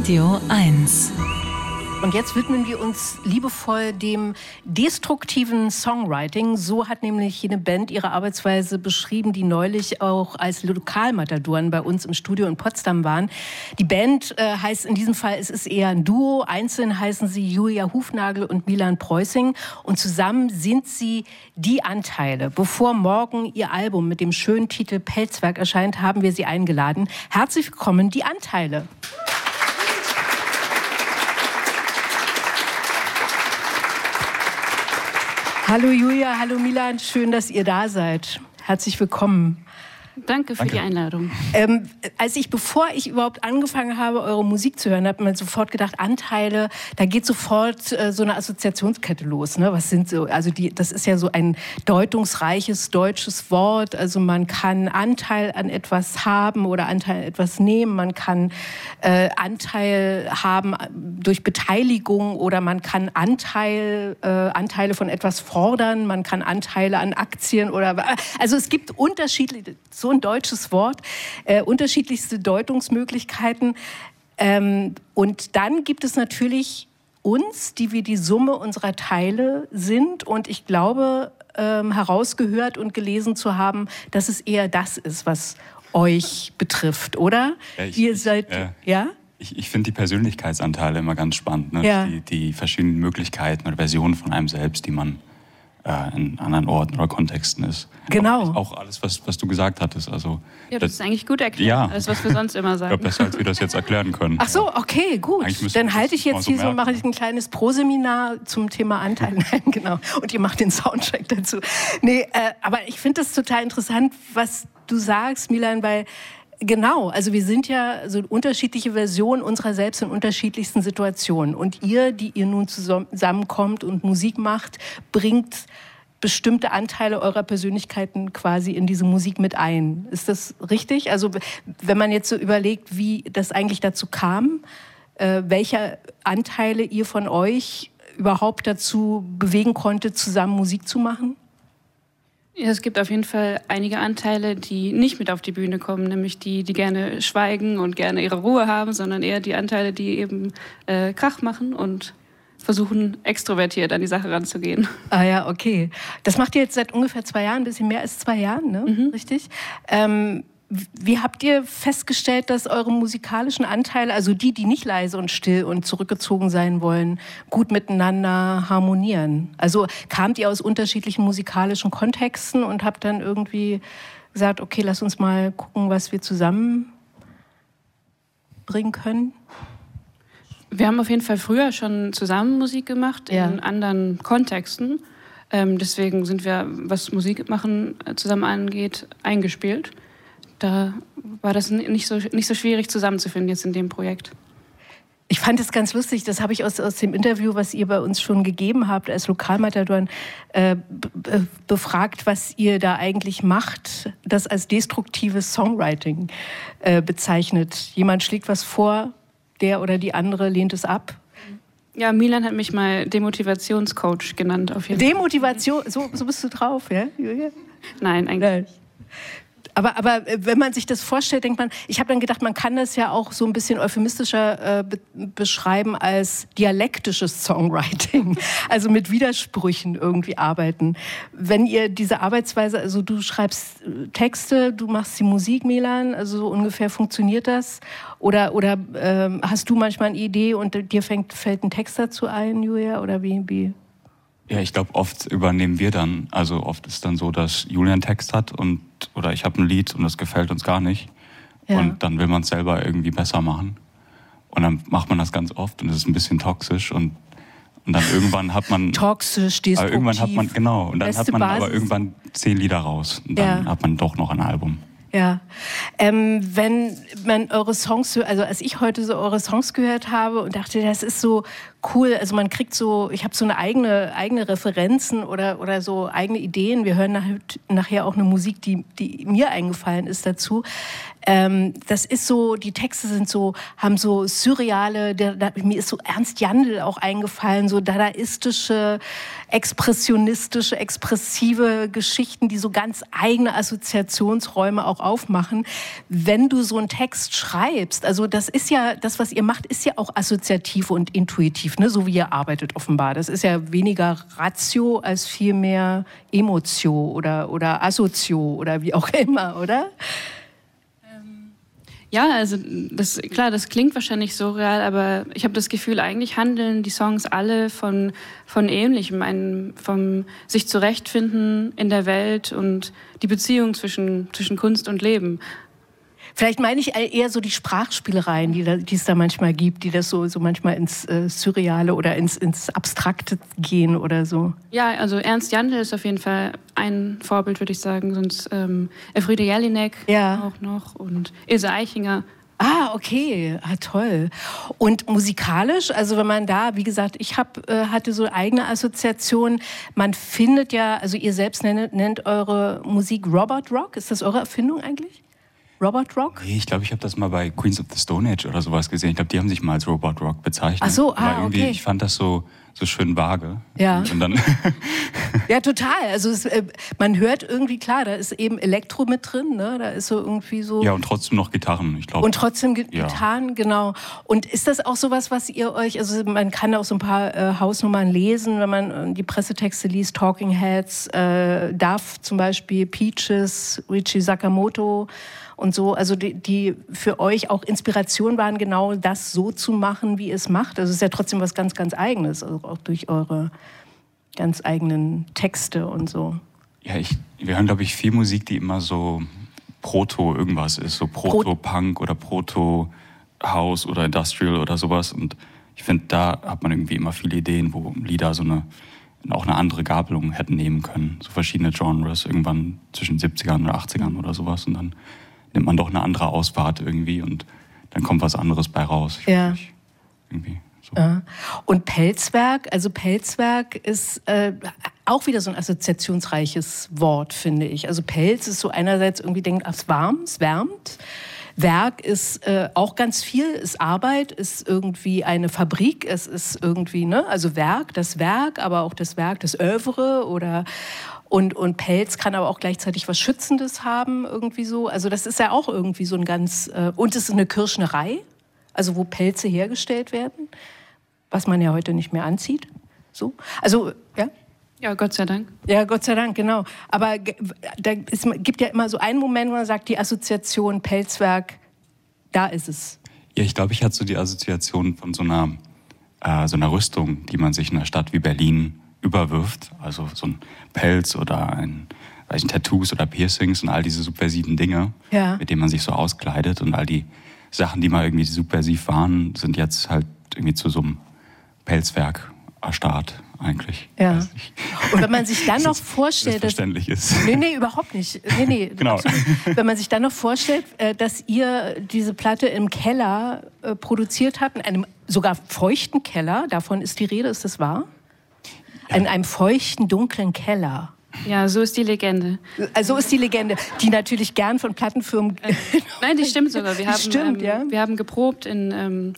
Radio 1. Und jetzt widmen wir uns liebevoll dem destruktiven Songwriting. So hat nämlich jene Band ihre Arbeitsweise beschrieben, die neulich auch als Lokalmatadoren bei uns im Studio in Potsdam waren. Die Band heißt in diesem Fall, es ist eher ein Duo. Einzeln heißen sie Julia Hufnagel und Milan Preußing. Und zusammen sind sie die Anteile. Bevor morgen ihr Album mit dem schönen Titel Pelzwerk erscheint, haben wir sie eingeladen. Herzlich willkommen, die Anteile. Hallo Julia, hallo Milan, schön, dass ihr da seid. Herzlich willkommen. Danke für die Einladung. Bevor ich überhaupt angefangen habe, eure Musik zu hören, habe ich mir sofort gedacht, Anteile, da geht sofort so eine Assoziationskette los. Ne? Was sind so? Also das ist ja so ein deutungsreiches deutsches Wort. Also man kann Anteil an etwas haben oder Anteil an etwas nehmen. Man kann Anteil haben durch Beteiligung oder man kann Anteile von etwas fordern. Man kann Anteile an Aktien oder also es gibt unterschiedliche, so ein deutsches Wort, unterschiedlichste Deutungsmöglichkeiten. Und dann gibt es natürlich uns, die wir die Summe unserer Teile sind. Und ich glaube, herausgehört und gelesen zu haben, dass es eher das ist, was euch betrifft, oder? Ja, Ich finde die Persönlichkeitsanteile immer ganz spannend. Ne? Ja. Die verschiedenen Möglichkeiten oder Versionen von einem selbst, die man in anderen Orten oder Kontexten ist. Genau. Auch alles, was du gesagt hattest. Also, ja, das ist eigentlich gut erklärt, alles, was wir sonst immer sagen. Ich glaube, besser, als wir das jetzt erklären können. Ach so, okay, gut. Dann halte ich jetzt hier so, mache ich ein kleines Proseminar zum Thema Anteil. Nein, genau. Und ihr macht den Soundtrack dazu. Nee, aber ich finde das total interessant, was du sagst, Milan, weil genau, also wir sind ja so unterschiedliche Versionen unserer selbst in unterschiedlichsten Situationen. Und ihr, die ihr nun zusammenkommt und Musik macht, bringt bestimmte Anteile eurer Persönlichkeiten quasi in diese Musik mit ein. Ist das richtig? Also wenn man jetzt so überlegt, wie das eigentlich dazu kam, welche Anteile ihr von euch überhaupt dazu bewegen konntet, zusammen Musik zu machen? Ja, es gibt auf jeden Fall einige Anteile, die nicht mit auf die Bühne kommen, nämlich die gerne schweigen und gerne ihre Ruhe haben, sondern eher die Anteile, die eben Krach machen und versuchen, extrovertiert an die Sache ranzugehen. Ah ja, okay. Das macht ihr jetzt seit ungefähr 2 Jahren, ein bisschen mehr als 2 Jahren, ne? Mhm. Richtig? Wie habt ihr festgestellt, dass eure musikalischen Anteile, also die nicht leise und still und zurückgezogen sein wollen, gut miteinander harmonieren? Also kamt ihr aus unterschiedlichen musikalischen Kontexten und habt dann irgendwie gesagt, okay, lass uns mal gucken, was wir zusammenbringen können? Wir haben auf jeden Fall früher schon zusammen Musik gemacht, in anderen Kontexten. Deswegen sind wir, was Musik machen zusammen angeht, eingespielt. Da war das nicht so schwierig zusammenzufinden jetzt in dem Projekt. Ich fand es ganz lustig, das habe ich aus dem Interview, was ihr bei uns schon gegeben habt, als Lokalmatadoren, befragt, was ihr da eigentlich macht, das als destruktives Songwriting bezeichnet. Jemand schlägt was vor, der oder die andere lehnt es ab. Ja, Milan hat mich mal Demotivationscoach genannt. Auf jeden Fall. Demotivation, so bist du drauf, ja, Julia? Nein, eigentlich nicht. Aber wenn man sich das vorstellt, denkt man, ich habe dann gedacht, man kann das ja auch so ein bisschen euphemistischer beschreiben als dialektisches Songwriting, also mit Widersprüchen irgendwie arbeiten. Wenn ihr diese Arbeitsweise, also du schreibst Texte, du machst die Musik, Milan, also so ungefähr funktioniert das? Oder hast du manchmal eine Idee und dir fällt ein Text dazu ein, Julia, oder wie? Ja, ich glaube, oft übernehmen wir dann, also oft ist dann so, dass Julia einen Text hat oder ich habe ein Lied und das gefällt uns gar nicht. Ja. Und dann will man es selber irgendwie besser machen. Und dann macht man das ganz oft und es ist ein bisschen toxisch und dann irgendwann hat man... Toxisch, destruktiv. Irgendwann hat man, genau, und dann hat man Basis. Aber irgendwann 10 Lieder raus und dann hat man doch noch ein Album. Ja, wenn man eure Songs hört, also als ich heute so eure Songs gehört habe und dachte, das ist so cool, also man kriegt so, ich habe so eine eigene Referenzen oder so eigene Ideen. Wir hören nachher auch eine Musik, die mir eingefallen ist dazu. Das ist so, die Texte haben so surreale, mir ist so Ernst Jandl auch eingefallen, so dadaistische, expressionistische, expressive Geschichten, die so ganz eigene Assoziationsräume auch aufmachen. Wenn du so einen Text schreibst, also das ist ja, das, was ihr macht, ist ja auch assoziativ und intuitiv, ne? So wie ihr arbeitet offenbar. Das ist ja weniger Ratio als viel mehr Emotio oder Assozio oder wie auch immer, oder? Ja, also das klingt wahrscheinlich surreal, aber ich habe das Gefühl, eigentlich handeln die Songs alle von Ähnlichem, vom sich zurechtfinden in der Welt und die Beziehung zwischen Kunst und Leben. Vielleicht meine ich eher so die Sprachspielereien, die es da manchmal gibt, die das so manchmal ins Surreale oder ins Abstrakte gehen oder so. Ja, also Ernst Jandl ist auf jeden Fall ein Vorbild, würde ich sagen. Sonst Elfriede Jelinek auch noch und Ilse Eichinger. Ah, okay. Ah, toll. Und musikalisch, also wenn man da, wie gesagt, ich hatte so eigene Assoziationen. Man findet ja, also ihr selbst nennt eure Musik Robot Rock. Ist das eure Erfindung eigentlich? Robot Rock? Nee, ich glaube, ich habe das mal bei Queens of the Stone Age oder sowas gesehen. Ich glaube, die haben sich mal als Robot Rock bezeichnet. Ach so, irgendwie, okay. Ich fand das so schön vage. Ja. Und dann ja, total. Also man hört irgendwie, klar, da ist eben Elektro mit drin, ne? Da ist so irgendwie so... Ja, und trotzdem noch Gitarren, ich glaube. Und trotzdem Gitarren, genau. Und ist das auch sowas, was ihr euch... Also man kann auch so ein paar Hausnummern lesen, wenn man die Pressetexte liest. Talking Heads, Duff zum Beispiel, Peaches, Richie Sakamoto und so. Also die für euch auch Inspiration waren, genau das so zu machen, wie ihr es macht. Also es ist ja trotzdem was ganz, ganz Eigenes, also auch durch eure ganz eigenen Texte und so. Ja, wir hören, glaube ich, viel Musik, die immer so Proto-irgendwas ist. So Proto-Punk oder Proto-House oder Industrial oder sowas. Und ich finde, da hat man irgendwie immer viele Ideen, wo Lieder auch eine andere Gabelung hätten nehmen können. So verschiedene Genres, irgendwann zwischen 70ern oder 80ern oder sowas. Und dann nimmt man doch eine andere Ausfahrt irgendwie und dann kommt was anderes bei raus. Irgendwie so. Ja. Und Pelzwerk, also Pelzwerk ist auch wieder so ein assoziationsreiches Wort, finde ich. Also Pelz ist so einerseits irgendwie denkt, es wärmt. Werk ist auch ganz viel, ist Arbeit, ist irgendwie eine Fabrik, es ist irgendwie, ne, also Werk, aber auch das Werk, das Œuvre oder und Pelz kann aber auch gleichzeitig was Schützendes haben, irgendwie so. Also das ist ja auch irgendwie so ein ganz, und es ist eine Kirschnerei, also wo Pelze hergestellt werden, was man ja heute nicht mehr anzieht. So. Also, ja. Ja, Gott sei Dank. Ja, Gott sei Dank, genau. Aber gibt ja immer so einen Moment, wo man sagt, die Assoziation Pelzwerk, da ist es. Ja, ich glaube, ich hatte so die Assoziation von so einer Rüstung, die man sich in einer Stadt wie Berlin überwirft. Also so ein Pelz oder ein Tattoos oder Piercings und all diese subversiven Dinge, mit denen man sich so auskleidet. Und all die Sachen, die mal irgendwie subversiv waren, sind jetzt halt irgendwie zu so einem Pelzwerk erstarrt eigentlich. Ja. Und wenn man sich dann noch vorstellt, dass verständlich ist. Nee, überhaupt nicht. Nee, genau. Absolut. Wenn man sich dann noch vorstellt, dass ihr diese Platte im Keller produziert habt, in einem sogar feuchten Keller, davon ist die Rede, ist das wahr? Ja. In einem feuchten, dunklen Keller. Ja, so ist die Legende. So ist die Legende, die natürlich gern von Plattenfirmen... Nein, die stimmt sogar. Wir haben geprobt in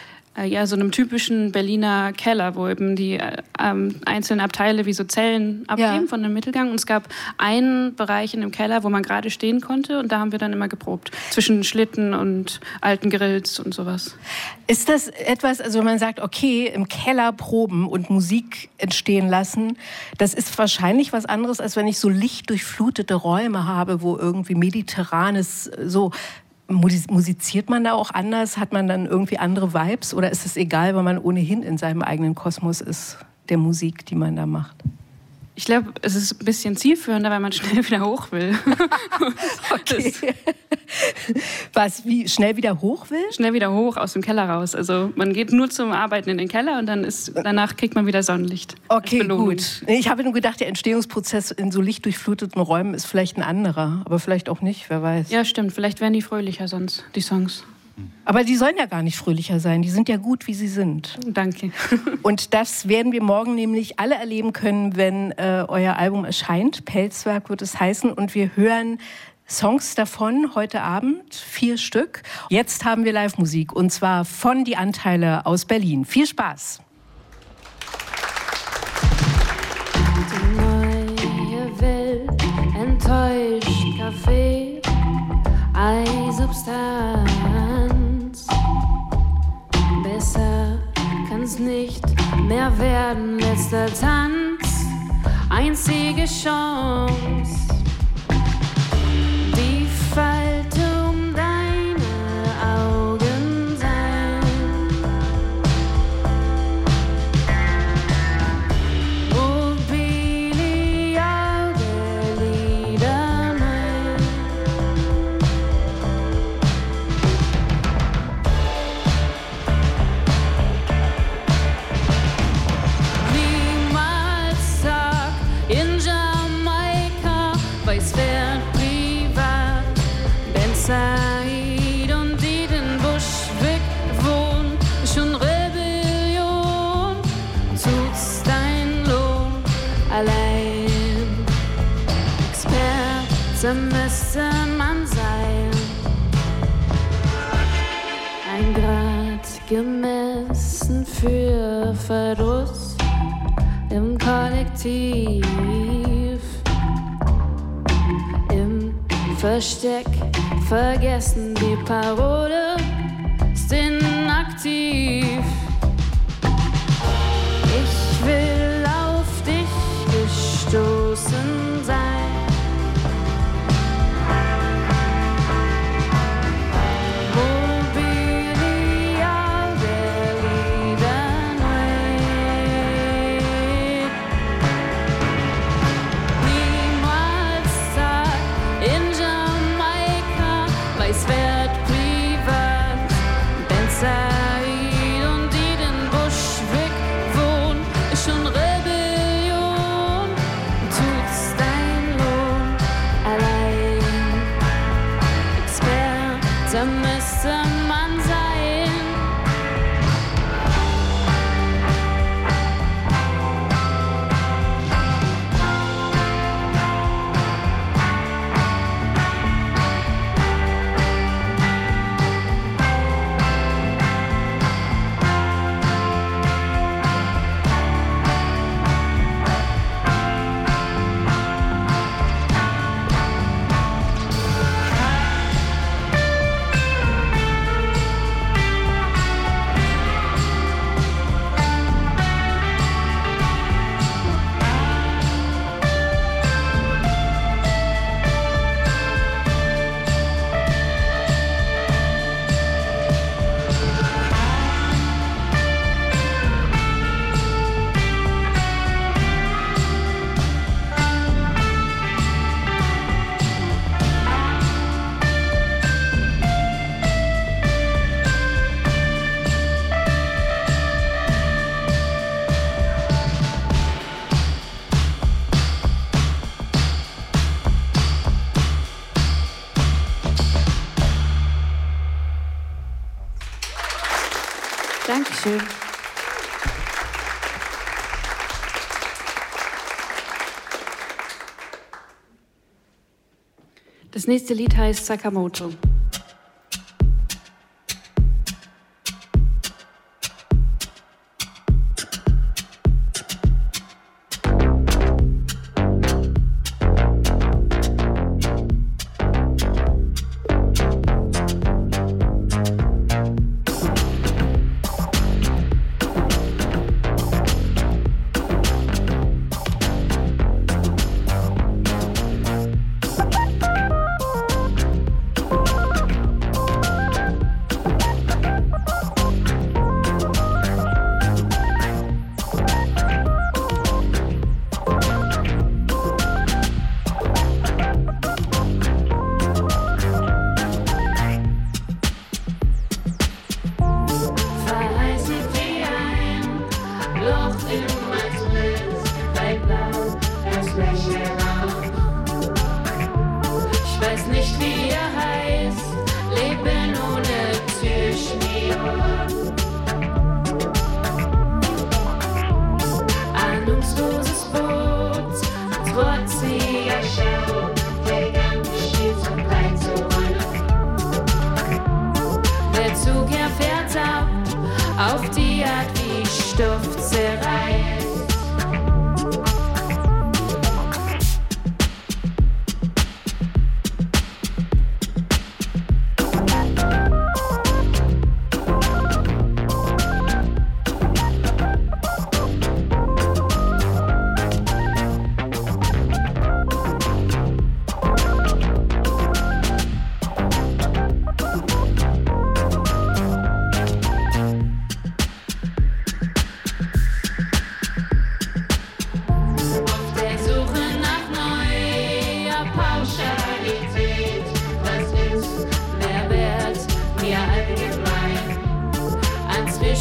so einem typischen Berliner Keller, wo eben die einzelnen Abteile wie so Zellen abgeben von dem Mittelgang. Und es gab einen Bereich in dem Keller, wo man gerade stehen konnte. Und da haben wir dann immer geprobt. Zwischen Schlitten und alten Grills und sowas. Ist das etwas, also wenn man sagt, okay, im Keller proben und Musik entstehen lassen, das ist wahrscheinlich was anderes, als wenn ich so lichtdurchflutete Räume habe, wo irgendwie mediterranes so... Musiziert man da auch anders? Hat man dann irgendwie andere Vibes? Oder ist es egal, weil man ohnehin in seinem eigenen Kosmos ist, der Musik, die man da macht? Ich glaube, es ist ein bisschen zielführender, weil man schnell wieder hoch will. Okay. Was, wie schnell wieder hoch will? Schnell wieder hoch aus dem Keller raus. Also man geht nur zum Arbeiten in den Keller und danach kriegt man wieder Sonnenlicht. Okay, gut. Ich habe nur gedacht, der Entstehungsprozess in so lichtdurchfluteten Räumen ist vielleicht ein anderer. Aber vielleicht auch nicht, wer weiß. Ja, stimmt. Vielleicht wären die fröhlicher sonst, die Songs. Aber die sollen ja gar nicht fröhlicher sein. Die sind ja gut, wie sie sind. Danke. Und das werden wir morgen nämlich alle erleben können, wenn euer Album erscheint. Pelzwerk wird es heißen. Und wir hören Songs davon heute Abend, 4 Stück. Jetzt haben wir Live-Musik und zwar von Die Anteile aus Berlin. Viel Spaß! Die neue Welt enttäuscht Café. Substanz. Besser kann's nicht mehr werden. Letzter Tanz, einzige Chance. Die Falte um deine Augen sein. Mobiliar der Lieder mein. Niemals Tag in Jamaika, weiß wer privat, Ben Said und die den Buschweg wohnen, schon Rebellion, tut's dein Lohn allein. Experte müsste man sein, ein Grad gemessen für Verdruss im Kollektiv, im Versteck vergessen die Parole ist inaktiv. Ich will auf dich gestoßen sein. Mobiliar der Lieder neu. Niemals Tag in Jamaika, weiß wert privat, Ben Said und die den Buschweg wohnen, ist schon Rebellion, tut's dein Lohn allein. Experte müsste man sein. Dankeschön. Das nächste Lied heißt Sakamoto.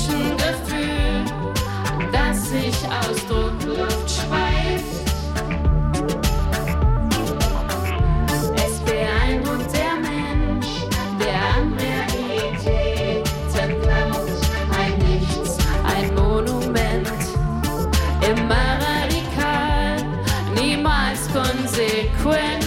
Zwischengefühl, das sich aus Druckluft schweift. Es beeindruckt der Mensch, der an Realitäten glaubt. Ein Nichts, ein Monument, immer radikal, niemals konsequent.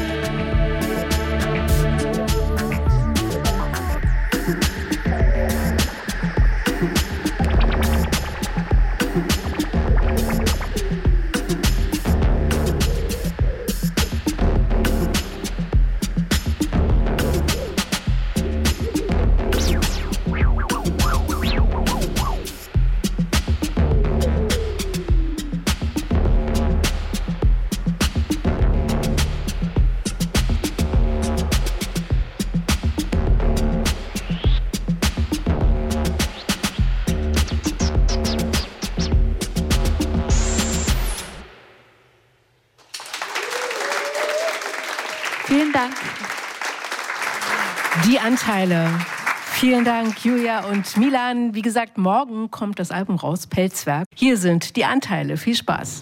Vielen Dank. Die Anteile. Vielen Dank, Julia und Milan. Wie gesagt, morgen kommt das Album raus, Pelzwerk. Hier sind die Anteile. Viel Spaß.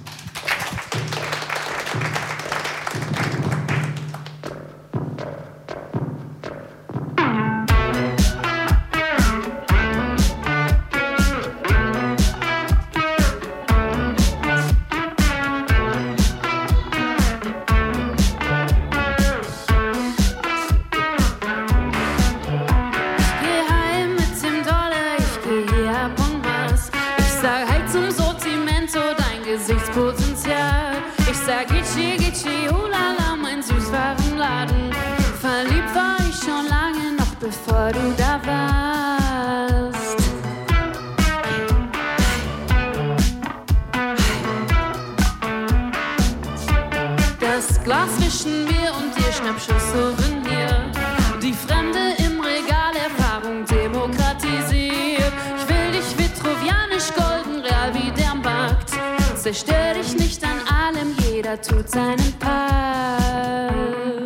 Gesichtspotenzial. Ich sag Gitschi, Gitschi, hulala, mein Süßwarenladen. Verliebt war ich schon lange, noch bevor du da warst. Das Glas zwischen mir und dir, Schnappschuss, Souvenir. Die Fremde im Regal, Erfahrung demokratisiert. Ich will dich vitruvianisch golden, real wie der Markt. Zerstör dich nicht an allem, jeder tut seinen Part.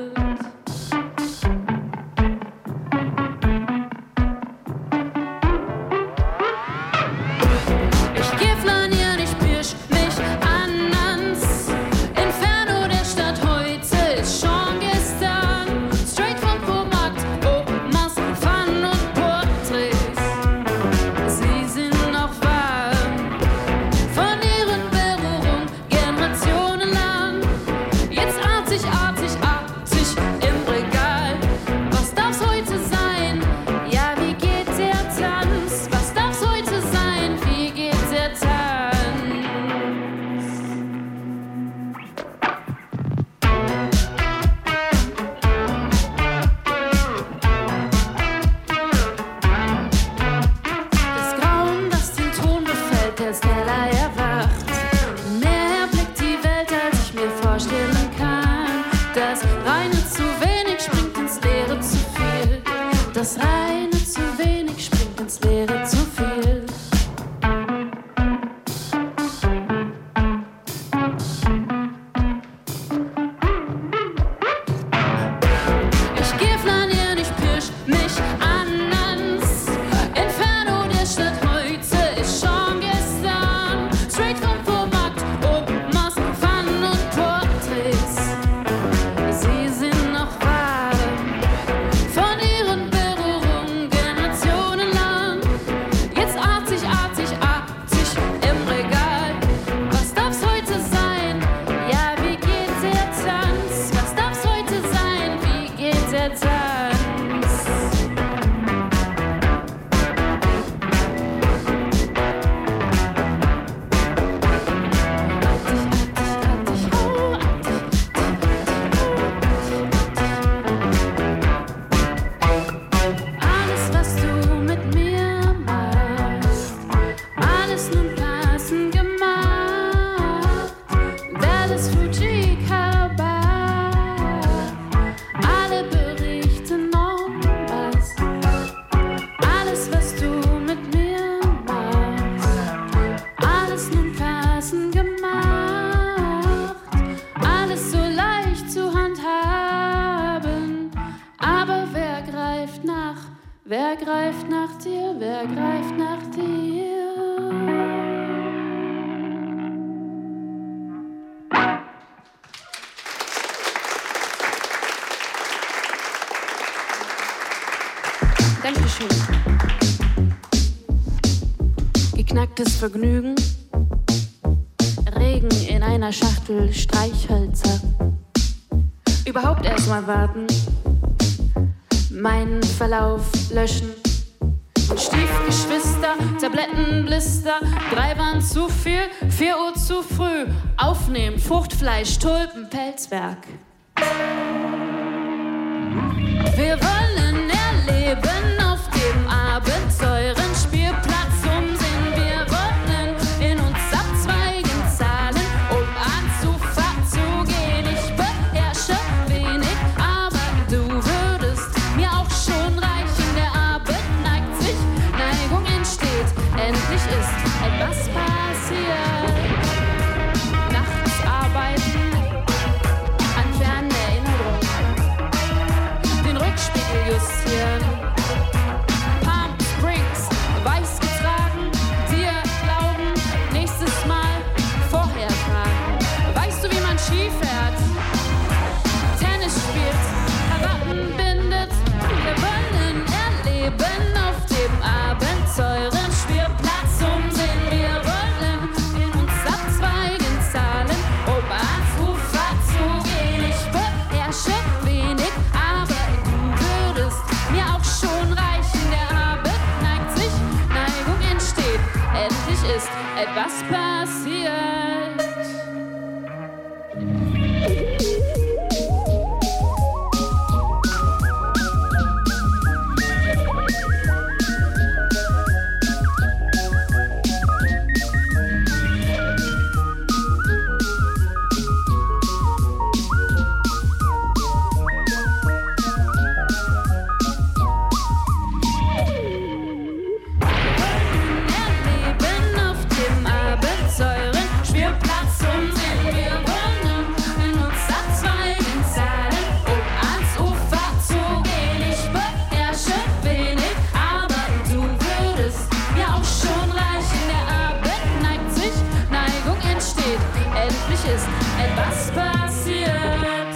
Ich geh flanieren, ich pirsch mich an ans Inferno der Stadt, heute ist schon gestern. Straight vom Fauxmarkt, Omas, Pfannen und Porträts. Sie sind noch warm von ihren generationenlang. Jetzt artig, artig, artig im Regal. Was darf's heute sein? Ja, wie geht der Tanz? Was darf's heute sein? Wie geht der Tanz? Das Grauen, das den Ton befällt, der schneller erwacht. Mehr blickt die Welt, als ich mir vorstellen kann. Das Reine zu wenig springt ins Leere zu viel. Das Reine zu wenig springt ins Leere zu viel. Ich geh flanieren, ich pirsch mich an ans Inferno der Stadt, heute ist schon gestern. Straight vom Fauxmarkt, Omas, Pfannen und Porträts. Sie sind noch warm von ihren Berührungen generationenlang. Jetzt artig, artig, artig im Regal. Was darf's heute sein? Ja, wie geht der Tanz? Was darf's heute sein? Wie geht der Tanz? Alles, was du mit mir machst, alles nun passend gemacht. Dallas, Fuji, Kabar, alle berichten noch was. Alles, was du mit mir machst, alles nun passend gemacht. Alles so leicht zu handhaben, aber wer greift nach dir, wer greift nach dir? Geknacktes Vergnügen, Regen in einer Schachtel Streichhölzer. Überhaupt erstmal warten, meinen Verlauf löschen. Stiefgeschwister, Tablettenblister, 3 waren zu viel, 4 Uhr zu früh. Aufnehmen, Fruchtfleisch, Tulpen, Pelzwerk. Wir wollen erleben auf dem Abenteurenspielplatz umsehen. Wir wollen in uns abzweigen, zahlen, um Anzufahrt zu gehen. Ich beherrsche wenig, aber du würdest mir auch schon reichen. Der Abend neigt sich, Neigung entsteht. Endlich ist etwas passiert. Nachts arbeiten an fernen Erinnerungen. Den Rückspiegel justieren. Palm Springs, weiß getragen, dir glauben, nächstes Mal vorher fragen. Weißt du, wie man Ski fährt? Tennis spielt, Krawatten bindet. Wir wollen erleben auf dem Abenteurenspielplatz umsehen. Wir wollen in uns abzweigen, zahlen, um ans Ufer zu gehen. Ich beherrsche wenig, aber du würdest mir auch schon reichen. Der Abend neigt sich, Neigung entsteht. Endlich ist etwas passiert. Erleben auf dem Abenteurenspielplatz umsehen. Wir wollen in uns abzweigen, zahlen, um ans Ufer zu gehen. Ich beherrsche wenig, aber du würdest mir auch schon reichen. Der Abend neigt sich, Neigung entsteht. Endlich ist etwas passiert.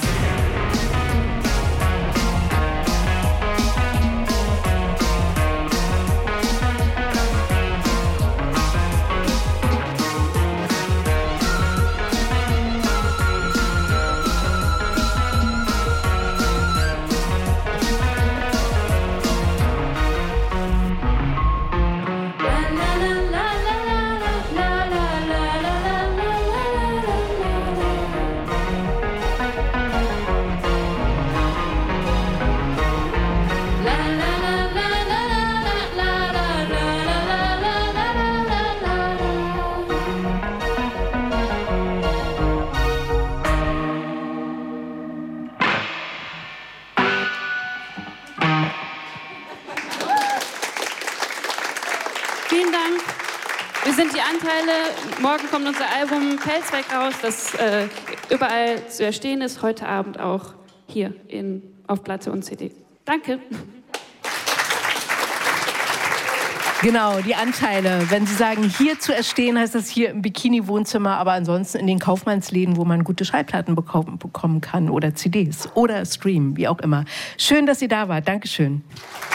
Vielen Dank. Wir sind die Anteile. Morgen kommt unser Album Pelzwerk raus, das überall zu erstehen ist. Heute Abend auch hier auf Platte und CD. Danke. Genau, die Anteile. Wenn Sie sagen, hier zu erstehen, heißt das hier im Bikini-Wohnzimmer, aber ansonsten in den Kaufmannsläden, wo man gute Schallplatten bekommen kann oder CDs oder streamen, wie auch immer. Schön, dass Sie da waren. Dankeschön.